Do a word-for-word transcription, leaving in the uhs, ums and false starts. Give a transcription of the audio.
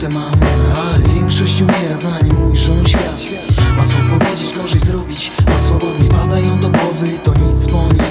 pieniądze mam, ale większość umiera zanim ujrzą świat. Łatwo powiedzieć, gorzej zrobić, a swobodnie wpadają do głowy, to nic po nic.